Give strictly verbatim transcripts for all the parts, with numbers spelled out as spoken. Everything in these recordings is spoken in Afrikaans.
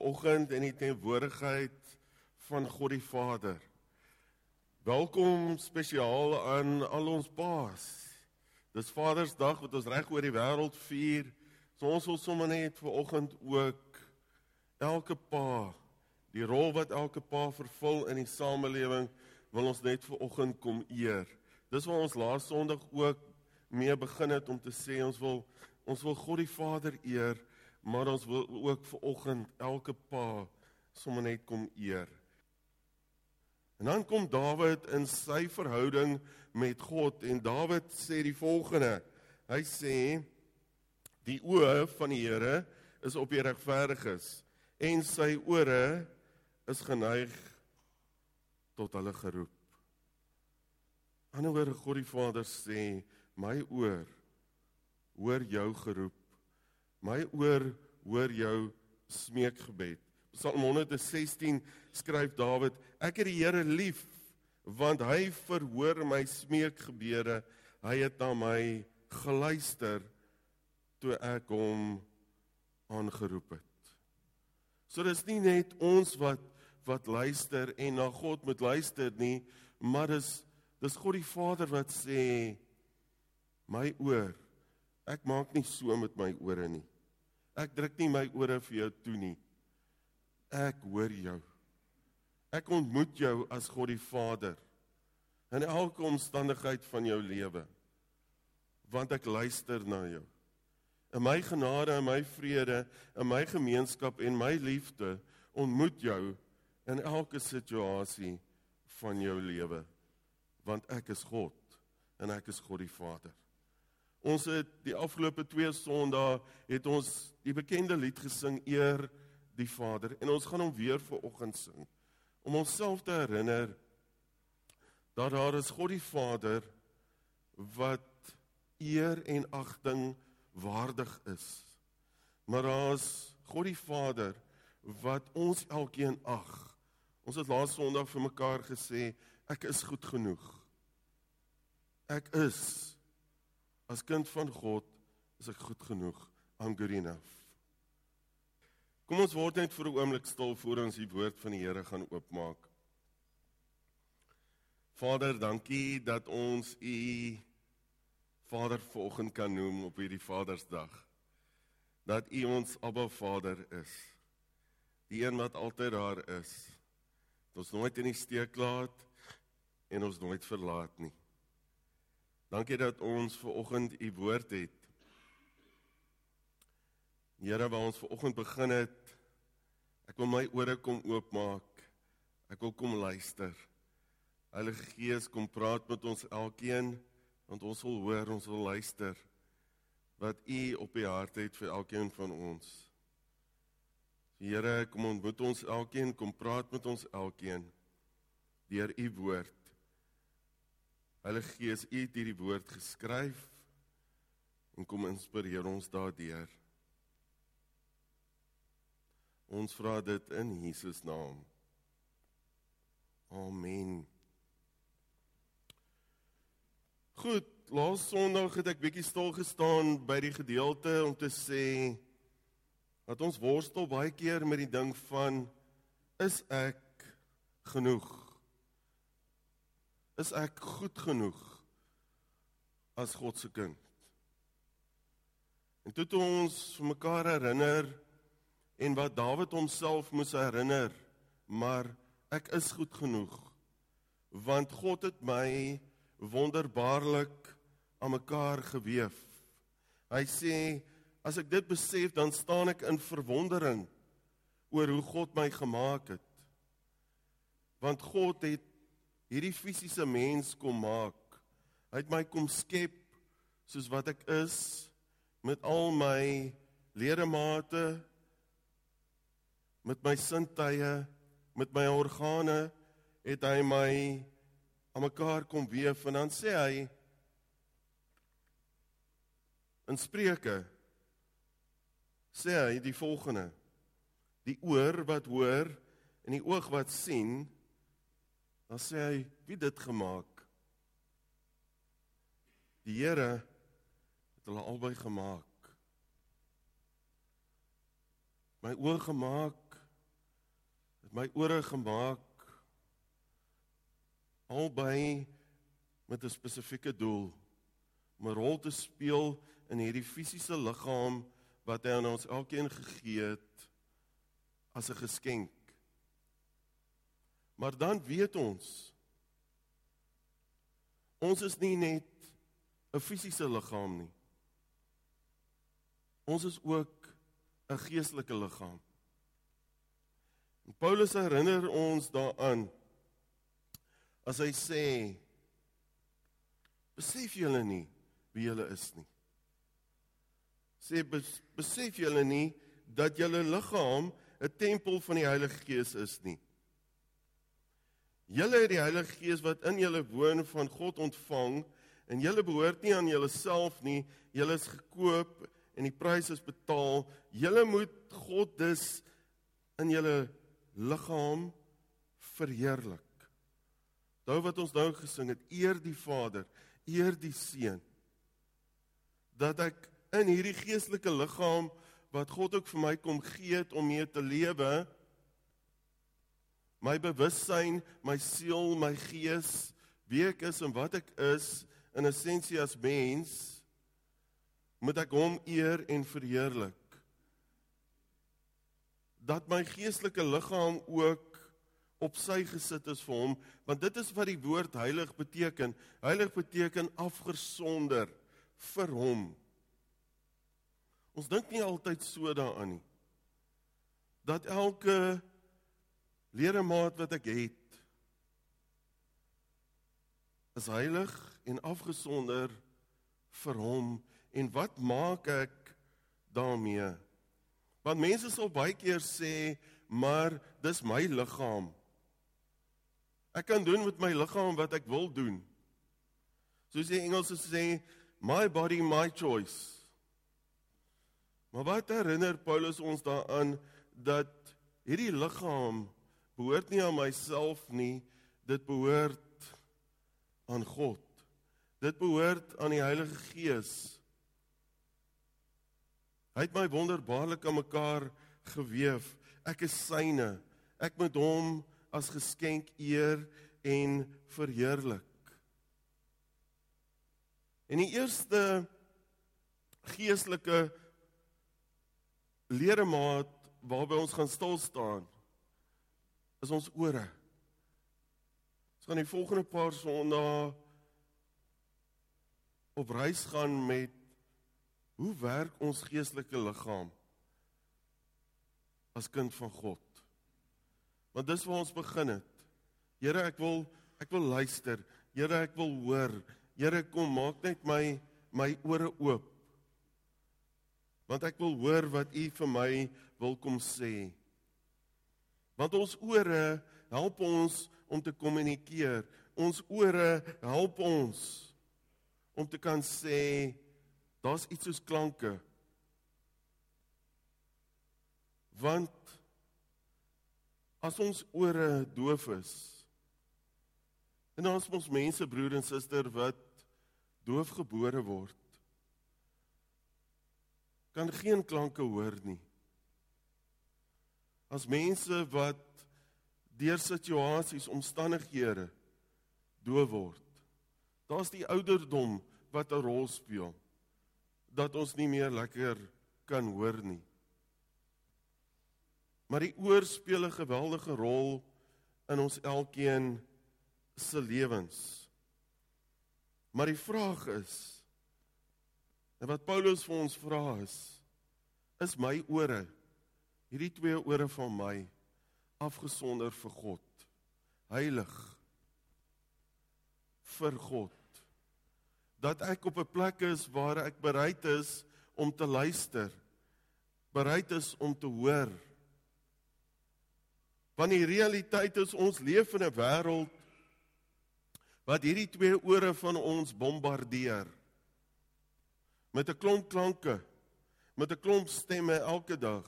vanoggend in die teenwoordigheid van God die Vader. Welkom spesiaal aan al ons paas. Dis Vadersdag wat ons reg oor die wêreld vier. So ons wil sommer net vanoggend ook elke pa, die rol wat elke pa vervul in die samelewing, wil ons net vanoggend kom eer. Dis wat ons laas Sondag ook mee begin het om te sê, ons wil, ons wil God die Vader eer, maar ons wil ook vanoggend elke pa sommer net kom eer. En dan kom Dawid in sy verhouding met God, en Dawid sê die volgende, hy sê, die oë van die Here is op die regverdiges, en sy ore is geneig tot hulle geroep. Anderswoorde, God die Vader sê, my oor, hoor jou geroep, my oor, hoor jou smeekgebed. Psalm honderd sestien skryf Dawid, ek het die Here lief, want hy verhoor my smeekgebede, hy het na my geluister, toe ek hom aangeroep het. So dis nie net ons wat, wat luister en na God moet luister nie, maar dis, dis God die Vader wat sê, my oor, ek maak nie so met my ore nie. Ek druk nie my ore vir jou toe nie. Ek hoor jou. Ek ontmoet jou as God die Vader in elke omstandigheid van jou lewe, want ek luister na jou. In my genade, in my vrede, in my gemeenskap en my liefde ontmoet jou in elke situasie van jou lewe, want ek is God en ek is God die Vader. Ons het die afgelope twee Sondae het ons die bekende lied gesing, Eer die Vader, en ons gaan hom weer vanoggend sing, om onsself te herinner, dat daar is God die Vader, wat eer en agting waardig is, maar daar is God die Vader, wat ons elkeen ag. Ons het laas Sondag vir mekaar gesê, ek is goed genoeg. Ek is, as kind van God, is ek goed genoeg, I'm good enough. Kom ons word net vir 'n oomblik stil, voor ons die woord van die Here gaan oopmaak. Vader, dankie dat ons U Vader vanoggend kan noem op hierdie Vadersdag. Dat U ons Abba Vader is. Die een wat altyd daar is. Dat ons nooit in die steek laat en ons nooit verlaat nie. Dankie dat ons vanoggend U woord het. Here, waar ons vanoggend begin het, ek wil my ore kom oopmaak, ek wil kom luister. Heilige Gees, kom praat met ons elkeen, want ons wil hoor, ons wil luister, wat U op die hart het vir elkeen van ons. Here, kom ontmoet ons elkeen, kom praat met ons elkeen, deur U woord. Heilige Gees, U het hierdie woord geskryf, en kom inspireer ons daardeur. Ons vra dit in Jesus naam. Amen. Goed, laas Sondag het ek bietjie stil gestaan by die gedeelte om te sê, dat ons worstel baie keer met die ding van, is ek genoeg? Is ek goed genoeg as God se kind? En toe toe ons vir mekaar herinner, en wat Dawid homself moes herinner, maar ek is goed genoeg, want God het my wonderbaarlik aan mekaar geweef. Hy sê, as ek dit besef, dan staan ek in verwondering oor hoe God my gemaak het. Want God het hierdie fisiese mens kom maak. Hy het my kom skep soos wat ek is, met al my ledemate, met my sintuie, met my organe, het hy my aan mekaar kom weef, en dan sê hy, in Spreuke, sê hy die volgende, die oor wat hoor, en die oog wat sien, dan sê hy, wie dit gemaak? Die Here het hulle albei gemaak. My oë gemaak, my ore gemaak albei met 'n spesifieke doel, om 'n rol te speel in hierdie fisiese liggaam wat hy aan ons elkeen gegee het as 'n geskenk. Maar dan weet ons, ons is nie net 'n fisiese liggaam nie. Ons is ook 'n geestelike liggaam. En Paulus herinner ons daaraan, as hy sê, besef julle nie wie julle is nie. Sê, besef julle nie dat julle liggaam 'n tempel van die Heilige Gees is nie. Julle het die Heilige Gees wat in julle woon van God ontvang, en julle behoort nie aan julleself nie, julle is gekoop en die prys is betaal. Julle moet God dus in julle liggaam verheerlik. Onthou wat ons nou gesing het, eer die Vader, eer die Seun, dat ek in hierdie geestelike liggaam, wat God ook vir my kom gee het om mee te lewe, my bewussyn, my siel, my gees, wie ek is en wat ek is, in essensie as mens, moet ek hom eer en verheerlik. Dat my geestelike liggaam ook op sy gesit is vir hom, want dit is wat die woord heilig beteken. Heilig beteken afgesonder vir hom. Ons dink nie altyd so daaraan nie, dat elke ledemaat wat ek het, is heilig en afgesonder vir hom. En wat maak ek daarmee? Want mense sal baie keer sê, maar dis my liggaam. Ek kan doen met my liggaam wat ek wil doen. Soos die Engelse sê, my body, my choice. Maar wat herinner Paulus ons daaraan, dat hierdie liggaam behoort nie aan myself nie, dit behoort aan God. Dit behoort aan die Heilige Gees. Hy het my wonderbaarlik aan mekaar geweef. Ek is syne. Ek moet hom as geskenk eer en verheerlik. En die eerste geestelike ledemaat waarby ons gaan stil staan, is ons ore. Ons gaan die volgende paar sondae op reis gaan met hoe werk ons geestelike liggaam as kind van God. Want dis waar ons begin het. Here, ek wil ek wil luister. Here, ek wil hoor. Here, kom maak net my my ore oop. Want ek wil hoor wat U vir my wil kom sê. Want ons ore help ons om te kommunikeer. Ons ore help ons om te kan sê, daar's iets soos klanke. Want as ons ore doof is, en as ons mense, broer en suster, wat doof gebore word, kan geen klanke hoor nie. As mense wat deur situasies, omstandighede doof word, daar's die ouderdom wat 'n rol speel, dat ons nie meer lekker kan hoor nie. Maar die oor speel 'n geweldige rol in ons elkeen se lewens. Maar die vraag is, en wat Paulus vir ons vra is, is my ore, hierdie twee ore van my, afgesonder vir God, heilig vir God, dat ek op 'n plek is waar ek bereid is om te luister, bereid is om te hoor. Want die realiteit is, ons leef in 'n wêreld wat hierdie twee ore van ons bombardeer, met 'n klomp klanke, met 'n klomp stemme elke dag.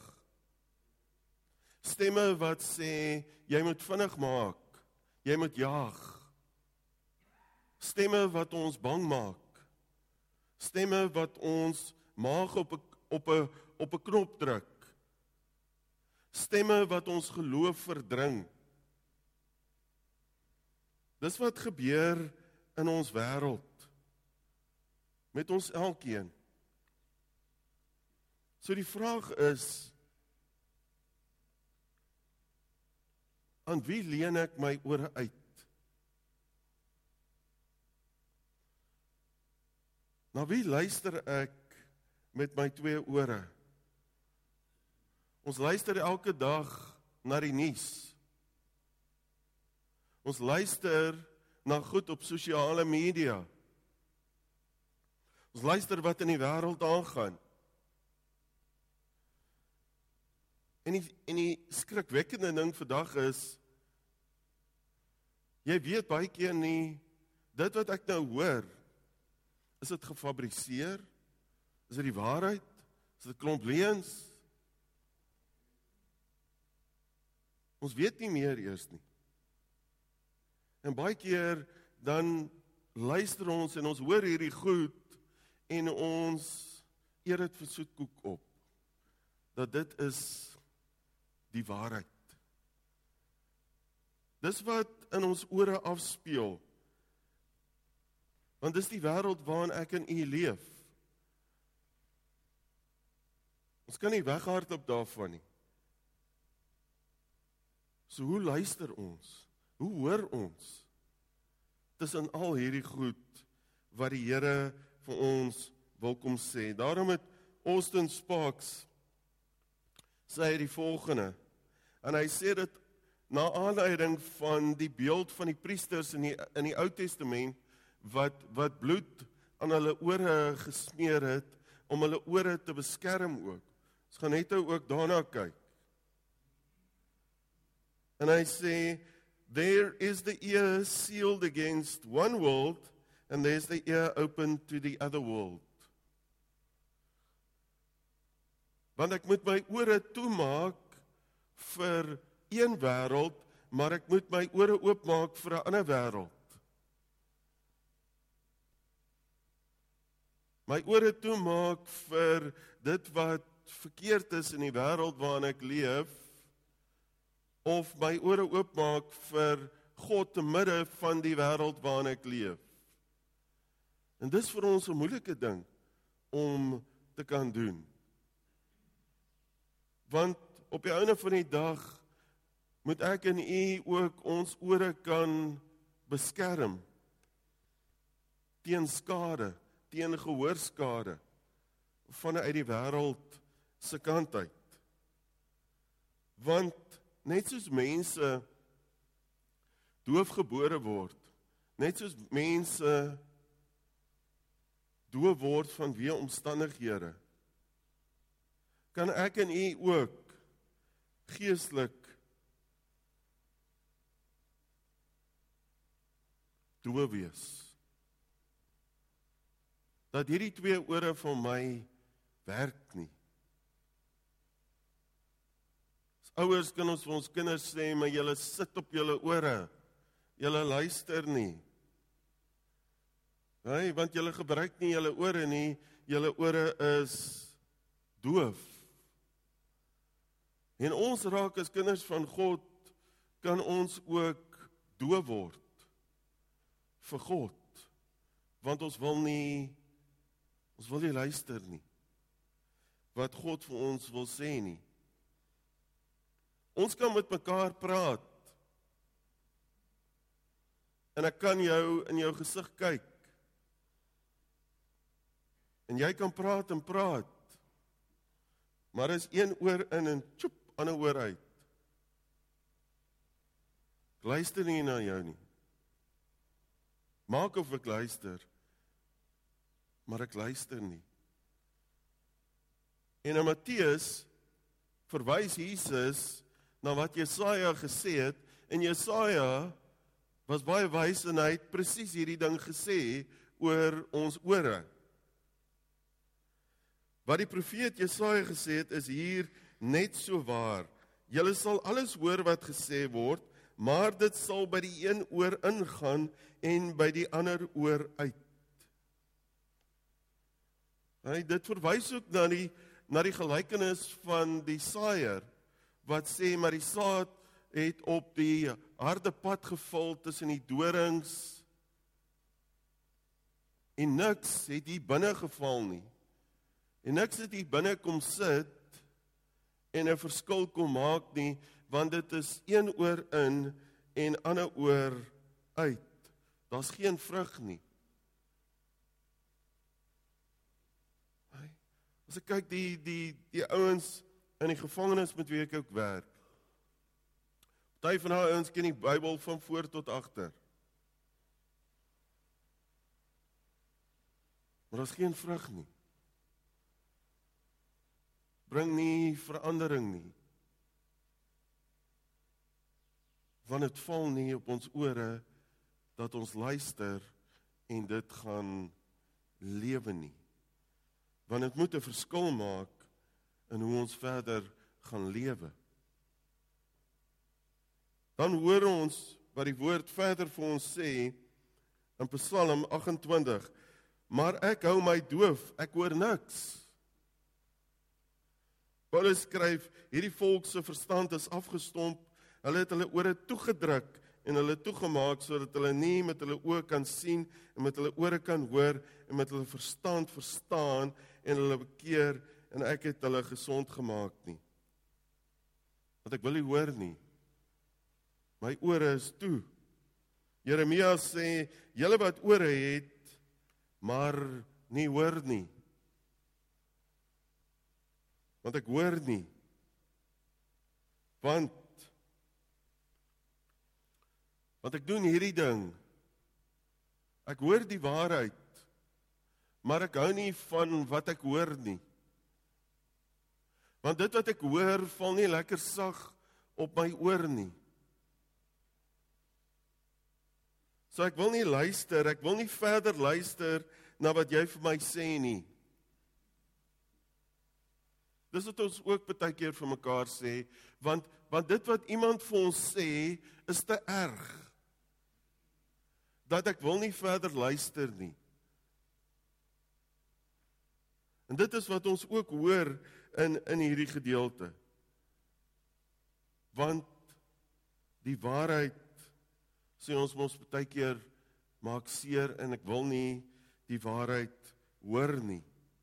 Stemme wat sê, jy moet vinnig maak, jy moet jaag. Stemme wat ons bang maak. Stemme wat ons maag op 'n op 'n op 'n knop druk. Stemme wat ons geloof verdring. Dis wat gebeur in ons wêreld, met ons elkeen. So die vraag is, aan wie leen ek my ore uit? Na wie luister ek met my twee ore? Ons luister elke dag na die nuus. Ons luister na goed op sosiale media. Ons luister wat in die wêreld aangaan. En die, en die skrikwekkende ding vandag is, jy weet baie keer nie, dit wat ek nou hoor, is dit gefabriseer? Is dit die waarheid? Is dit 'n klomp leuns? Ons weet nie meer eers nie. En baie keer dan luister ons en ons hoor hierdie goed en ons eet dit vir soetkoek op. Dat dit is die waarheid. Dis wat in ons ore afspeel. Want dis die wêreld waarin ek en u leef. Ons kan nie weghardloop daarvan nie. So hoe luister ons? Hoe hoor ons? Tussen al hierdie goed wat die Here vir ons wil kom sê. Daarom het Austin Sparks sê hy die volgende. En hy sê dit na aanleiding van die beeld van die priesters in die in die Ou Testament wat wat bloed aan hulle ore gesmeer het om hulle ore te beskerm ook. Ons gaan net nou ook daarna kyk. En hy sê, there is the ear sealed against one world, and there's the ear open to the other world. Want ek moet my ore toemaak vir een wêreld, maar ek moet my ore oopmaak vir 'n ander wêreld. My ore toemaak vir dit wat verkeerd is in die wêreld waarin ek leef, of my ore oopmaak vir God te midde van die wêreld waarin ek leef. En dis vir ons 'n moeilike ding om te kan doen. Want op die einde van die dag moet ek en u ook ons ore kan beskerm teen skade, teen gehoorskade vanuit die wêreld se kant uit. Want net soos mense doofgebore word, net soos mense doof word vanweë omstandighede, kan ek en u ook geestelik doof wees. Dat hierdie twee ore van my werk nie. Ouers kan ons vir ons kinders sê, maar julle sit op julle ore, julle luister nie. Nee, want julle gebruik nie julle ore nie, julle ore is doof. En ons raak as kinders van God, kan ons ook doof word vir God, want ons wil nie, ons wil nie luister nie, wat God vir ons wil sê nie. Ons kan met mekaar praat. En ek kan jou in jou gesig kyk. En jy kan praat en praat. Maar is een oor in en tjoep, ander oor uit. Ek luister nie na jou nie. Maak of ek luister, maar ek luister nie. En in Matteus verwys Jesus na wat Jesaja gesê het, en Jesaja was baie wys en hy het presies hierdie ding gesê oor ons ore. Wat die profeet Jesaja gesê het, is hier net so waar. Julle sal alles hoor wat gesê word, maar dit sal by die een oor ingaan en by die ander oor uit. Hy, dit verwys ook na die, na die gelykenis van die saaier, wat sê, maar die saad het op die harde pad geval tussen die dorings, en niks het hier binne geval nie. En niks het hier binne kom sit, en 'n verskil kom maak nie, want dit is een oor in, en ander oor uit. Daar's geen vrug nie. As ek kyk die, die, die ouens in die gevangenis met wie ek ook werk, party van daai ouens ken die Bybel van voor tot agter. Maar daar's geen vrug nie. Bring nie verandering nie. Want dit val nie op ons ore, dat ons luister, en dit gaan lewe nie. Want dit moet 'n verskil maak, in hoe ons verder gaan lewe. Dan hoor ons, wat die woord verder vir ons sê, in Psalm agt en twintig, maar ek hou my doof, ek hoor niks. Paulus skryf, hierdie volk se verstand is afgestomp, hulle het hulle ore toegedruk, en hulle toegemaak, sodat hulle nie met hulle oë kan sien, en met hulle ore kan hoor, en met hulle verstand verstaan, en hulle bekeer, en ek het hulle gesond gemaak nie. Want ek wil nie hoor nie. My ore is toe. Jeremia sê, julle wat ore het, maar nie hoor nie. Want ek hoor nie. Want, want ek doen hierdie ding. Ek hoor die waarheid, maar ek hou nie van wat ek hoor nie. Want dit wat ek hoor, val nie lekker sag op my oor nie. So ek wil nie luister, ek wil nie verder luister na wat jy vir my sê nie. Dis wat ons ook baie keer vir mekaar sê, want, want dit wat iemand vir ons sê, is te erg. Dat ek wil nie verder luister nie. En dit is wat ons ook hoor in, in hierdie gedeelte. Want die waarheid, sê ons mos baie keer, maak seer, en ek wil nie die waarheid hoor nie.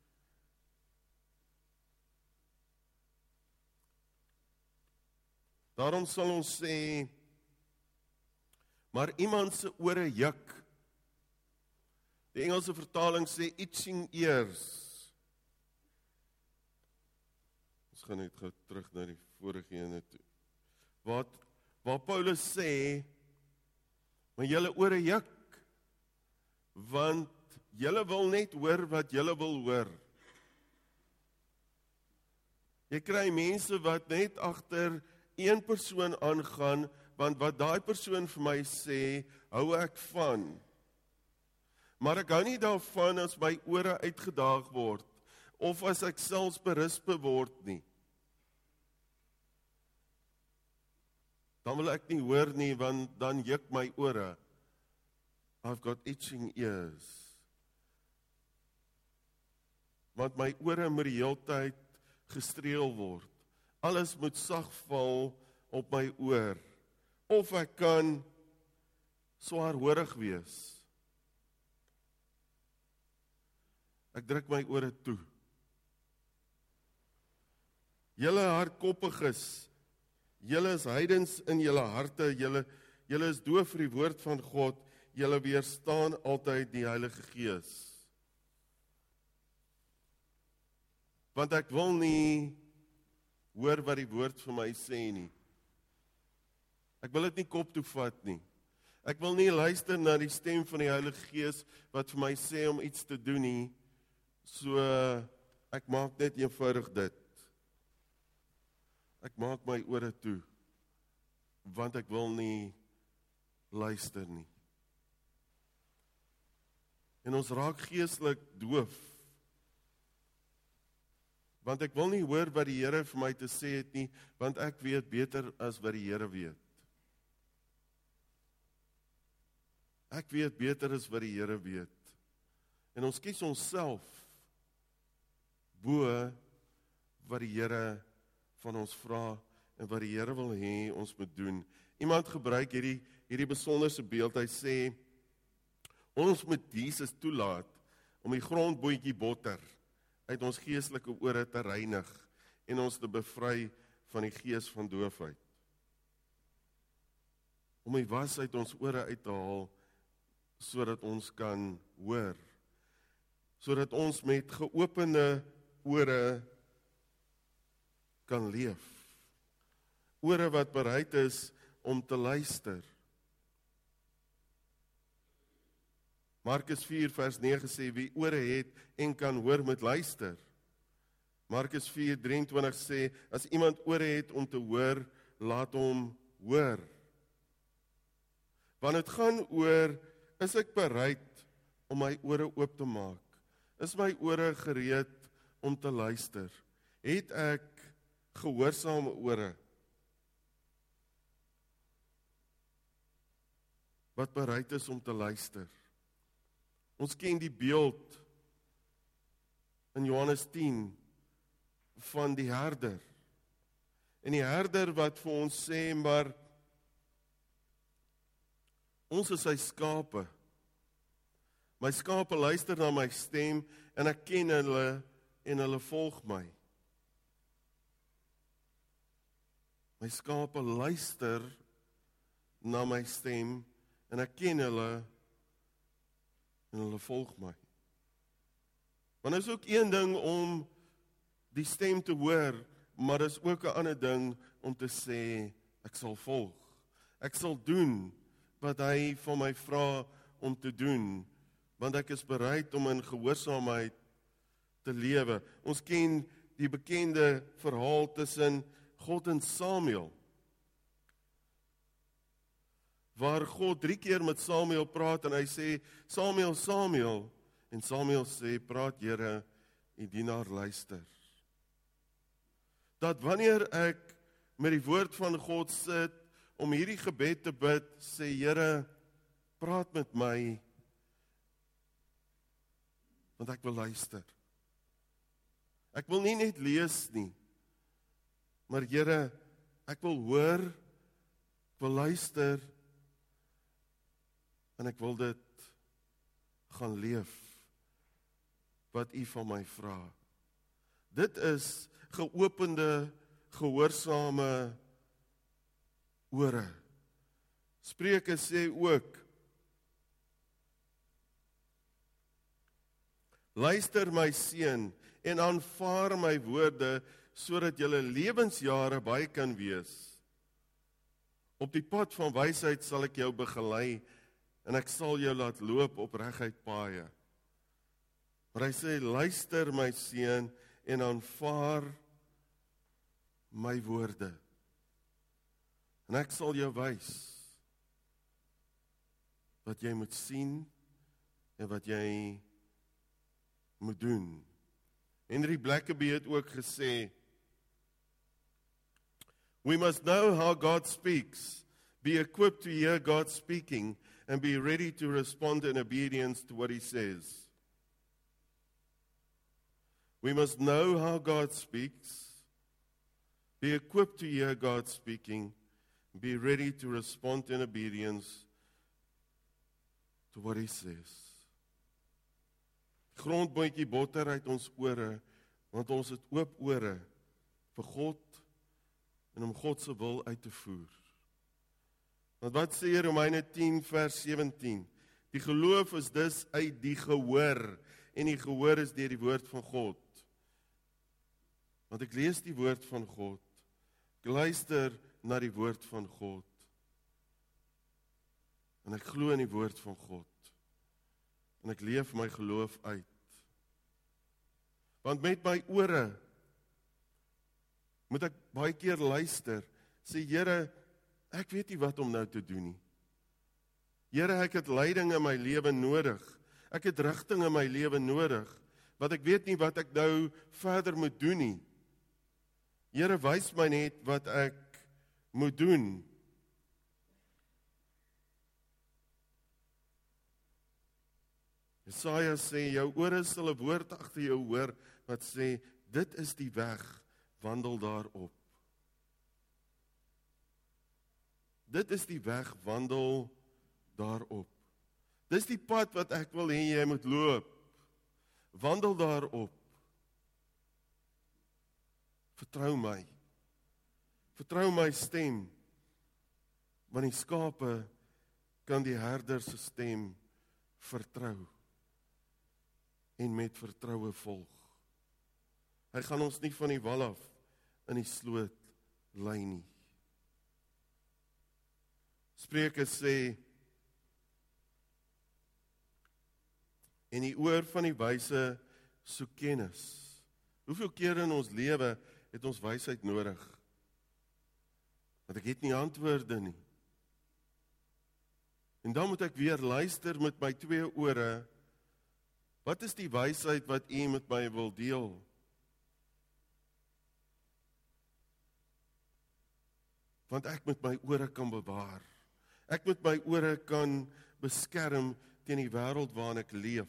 Daarom sal ons sê, maar iemand se ore juk. Die Engelse vertaling sê itching ears. Ons gaan net gou terug na die vorige ene toe. Wat, waar Paulus sê, maar julle ore juk, want julle wil net hoor wat julle wil hoor. Jy kry mense wat net agter een persoon aangaan, want wat daai persoon vir my sê, hou ek van. Maar ek hou nie daarvan as my ore uitgedaag word, of as ek selfs berisp word nie. Dan wil ek nie hoor nie, want dan juk my ore. I've got itching ears. Want my ore moet die hele tyd gestreel word. Alles moet sag val op my oor. Of ek kan swaarhoorig wees. Ek druk my ore toe. Julle hardkoppiges, julle is heidens in julle harte, julle, julle is doof vir die woord van God, julle weerstaan altyd die Heilige Gees. Want ek wil nie hoor wat die woord vir my sê nie. Ek wil dit nie kop toe vat nie. Ek wil nie luister na die stem van die Heilige Gees wat vir my sê om iets te doen nie. So ek maak net eenvoudig dit. Ek maak my ore toe, want ek wil nie luister nie. En ons raak geestelik doof, want ek wil nie hoor wat die Here vir my te sê het nie, want ek weet beter as wat die Here weet. Ek weet beter as wat die Here weet. En ons kies onsself bo wat die Here van ons vra en wat die Here wil hê ons moet doen. Iemand gebruik hierdie hierdie besonderse beeld. Hy sê ons moet Jesus toelaat om die grondboontjie botter uit ons geestelike ore te reinig en ons te bevry van die gees van doofheid. Om die was uit ons ore uit te haal sodat ons kan hoor. Sodat ons met geopende ore kan leef. Ore wat bereid is om te luister. Markus vier vers nege sê, wie ore het en kan hoor, moet luister. Markus vier drieëntwintig sê, as iemand ore het om te hoor, laat hom hoor. Want dit gaan oor, is ek bereid om my ore oop te maak? Is my ore gereed om te luister? Het ek gehoorsame ore? Wat bereid is om te luister? Ons ken die beeld in Johannes tien van die herder. En die herder wat vir ons sê, maar ons is sy skape. My skape luister na my stem en ek ken hulle en hulle volg my. My skape luister na my stem en ek ken hulle en hulle volg my. Want is ook een ding om die stem te hoor, maar is ook 'n ander ding om te sê, ek sal volg. Ek sal doen wat hy van my vra om te doen, want ek is bereid om in gehoorsaamheid te lewe. Ons ken die bekende verhaal tussen God en Samuel, waar God drie keer met Samuel praat en hy sê, Samuel, Samuel, en Samuel sê, praat Here, die dienaar luister. Dat wanneer ek met die woord van God sit, om hierdie gebed te bid, sê Here, praat met my, want ek wil luister. Ek wil nie net lees nie, maar Here, ek wil hoor, ek wil luister, en ek wil dit gaan leef, wat U van my vra. Dit is geopende, gehoorsame ore. Spreuke sê ook, luister my seun, en aanvaar my woorde, sodat julle lewensjare baie kan wees. Op die pad van wysheid sal ek jou begelei, en ek sal jou laat loop op reguit paaie. Maar hy sê, luister my seun, en aanvaar my woorde. En ek sal jou wys, wat jy moet sien, en wat jy moet doen. Henry Blackaby het ook gesê, we must know how God speaks, be equipped to hear God speaking, and be ready to respond in obedience to what He says. We must know how God speaks, be equipped to hear God speaking, and be ready to respond in obedience to what He says. Grondboontjie botter uit ons ore, want ons het oop ore vir God en om God se wil uit te voer. Want wat sê Romeine tien vers sewentien? Die geloof is dus uit die gehoor, en die gehoor is deur die woord van God. Want ek lees die woord van God, ek luister na die woord van God, en ek glo in die woord van God, en ek leef my geloof uit. Want met my ore moet ek baie keer luister, sê Here, ek weet nie wat om nou te doen nie. Here, ek het leiding in my lewe nodig. Ek het rigting in my lewe nodig, want ek weet nie wat ek nou verder moet doen nie. Here, wys my net wat ek moet doen. Jesaja sê, jou ore sal 'n woord agter jou hoor, wat sê, dit is die weg, wandel daarop. Dit is die weg, wandel daarop. Dis die pad wat ek wil hê jy moet loop. Wandel daarop. Vertrou my. Vertrou my stem. Want die skape kan die herder se stem vertrou. En met vertroue volg. Hy gaan ons nie van die wal af in die sloot lei nie. Spreuke sê, en die oor van die wyse soek kennis. Hoeveel kere in ons lewe het ons wysheid nodig? Want ek het nie antwoorde nie. En dan moet ek weer luister met my twee ore. Wat is die wysheid wat U met my wil deel? Want ek met my ore kan bewaar. Ek met my ore kan beskerm teen die wêreld waarin ek leef.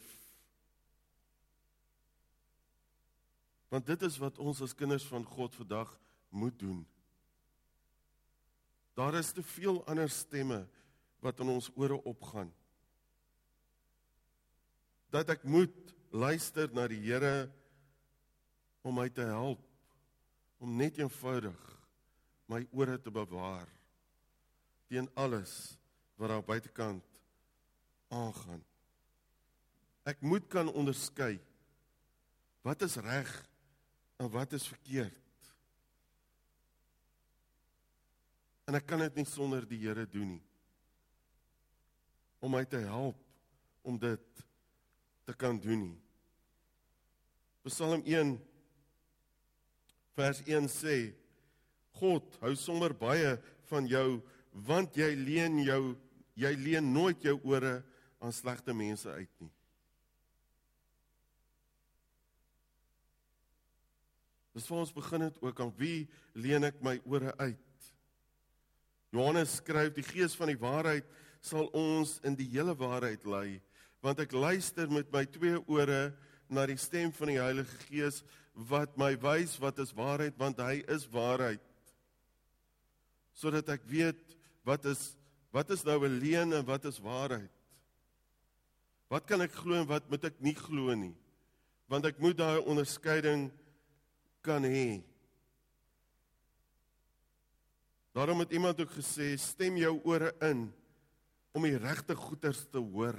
Want dit is wat ons as kinders van God vandag moet doen. Daar is te veel ander stemme wat in ons ore opgaan. Dat ek moet luister na die Here om my te help, om net eenvoudig my ore te bewaar teen alles wat daar buitekant aangaan. Ek moet kan onderskei wat is reg en wat is verkeerd. En ek kan dit nie sonder die Here doen nie. Om my te help om dit te kan doen nie. Psalm een vers een sê, God hou sommer baie van jou, want jy leen jou, jy leen nooit jou ore aan slegte mense uit nie. Dis vir ons begin het ook, aan wie leen ek my ore uit? Johannes skryf, die gees van die waarheid sal ons in die hele waarheid lei, want ek luister met my twee ore na die stem van die Heilige Gees, wat my wys wat is waarheid, want hy is waarheid. Sodat ek weet, wat is, wat is nou 'n leuen en wat is waarheid? Wat kan ek glo en wat moet ek nie glo nie? Want ek moet daai onderskeiding kan hê. Daarom het iemand ook gesê, stem jou ore in, om die regte goeters te hoor.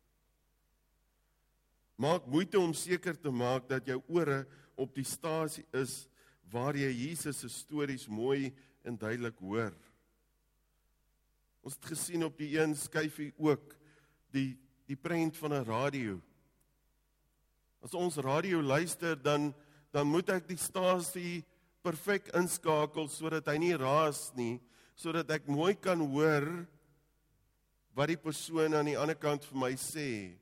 Maak moeite om seker te maak dat jou ore op die stasie is waar jy Jesus se stories mooi en duidelik hoor. Ons het gesien op die een skyfie ook die die prent van 'n radio. As ons radio luister, dan dan moet ek die stasie perfek inskakel sodat hy nie raas nie, sodat ek mooi kan hoor wat die persoon aan die ander kant vir my sê.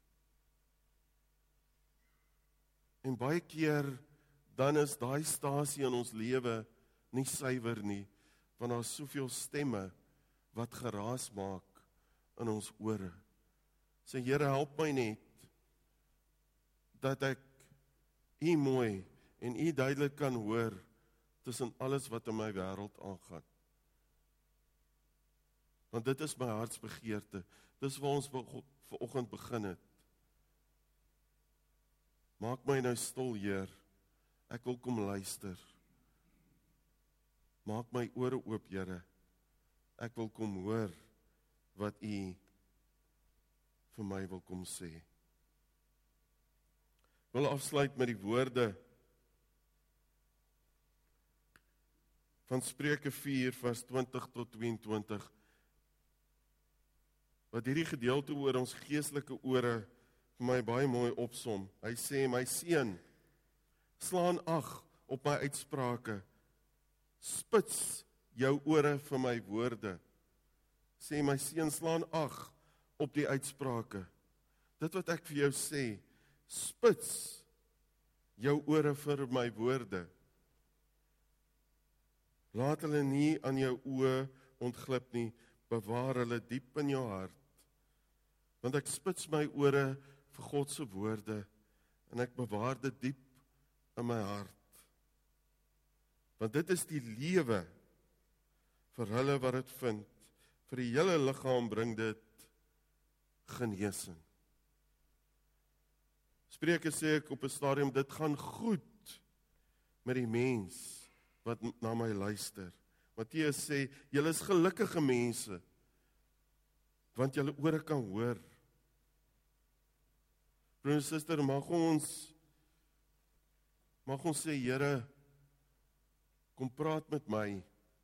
En baie keer dan is daai stasie in ons lewe nie suiwer nie, want daar is soveel stemme wat geraas maak in ons ore. Sê Here, help my net dat ek U mooi en U duidelik kan hoor tussen alles wat in my wêreld aangaan. Want dit is my hartsbegeerte. Dis waar ons vanoggend begin het. Maak my nou stil, Heer. Ek wil kom luister. Maak my ore oop, Here. Ek wil kom hoor wat U vir my wil kom sê. Ek wil afsluit met die woorde van Spreuke vier vers twintig tot tweeëntwintig. Wat hierdie gedeelte oor ons geestelike ore vir my baie mooi opsom. Hy sê, my seun, slaan ag op my uitsprake. Spits jou ore vir my woorde. Sê my seun, slaan ag op die uitsprake. Dit wat ek vir jou sê, spits jou ore vir my woorde. Laat hulle nie aan jou oë ontglip nie, bewaar hulle diep in jou hart. Want ek spits my ore vir God se woorde en ek bewaar dit diep in my hart. Want dit is die lewe vir hulle wat dit vind Vir die hele liggaam bring dit genesing. Spreuke sê ek op 'n stadium, dit gaan goed met die mens wat na my luister. Matteus sê, julle is gelukkige mense, want julle ore kan hoor. Broer en suster, mag ons, mag ons sê, Here, kom praat met my,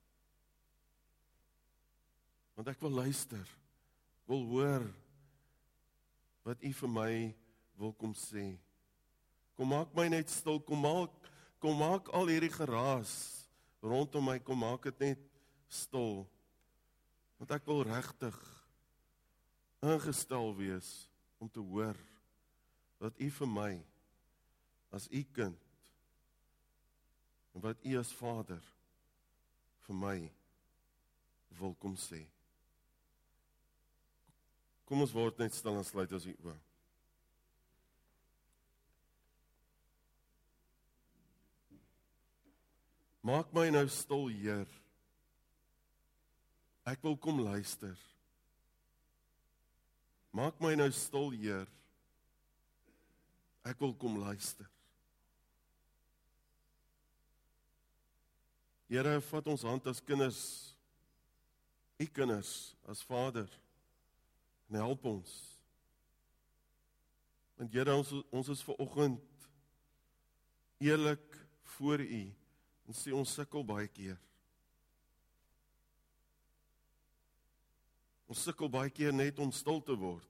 want ek wil luister, wil hoor, wat U vir my wil kom sê. Kom maak my net stil, kom maak, kom maak al hierdie geraas rondom my, kom maak dit net stil, want ek wil regtig ingestel wees om te hoor wat U vir my as U kind en wat U as Vader vir my wil kom sê. Kom ons word net stil en sluit ons die oë. Maak my nou stil, Heer. Ek wil kom luister. Maak my nou stil, Heer. Ek wil kom luister. Here, vat ons hand as kinders, U kinders, as Vader, en help ons. Want Here, ons, ons is vanoggend eerlik voor U, en sê ons sukkel baie keer. Ons sukkel baie keer net om stil te word.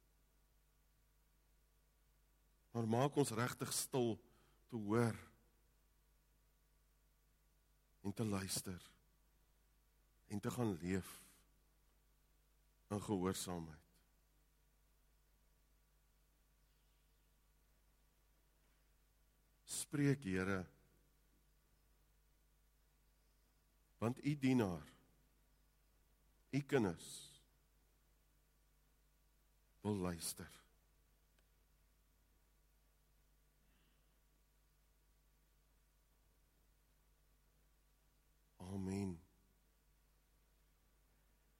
Maar maak ons regtig stil te hoor en te luister en te gaan leef in gehoorsaamheid. Spreek, Here, want U dienaar, U kinders wil luister.